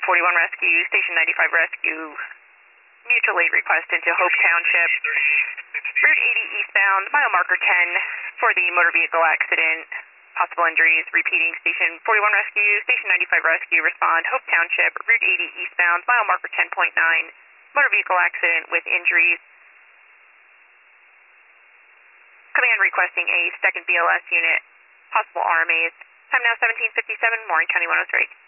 41 Rescue, Station 95 Rescue, mutual aid request into Hope Township. Route 80 eastbound, mile marker 10 for the motor vehicle accident. Possible injuries, repeating Station 41 Rescue, Station 95 Rescue, respond, Hope Township, Route 80 eastbound, mile marker 10.9, motor vehicle accident with injuries. Command requesting a second BLS unit, possible RMAs. Time now 17:57, Warren County 103.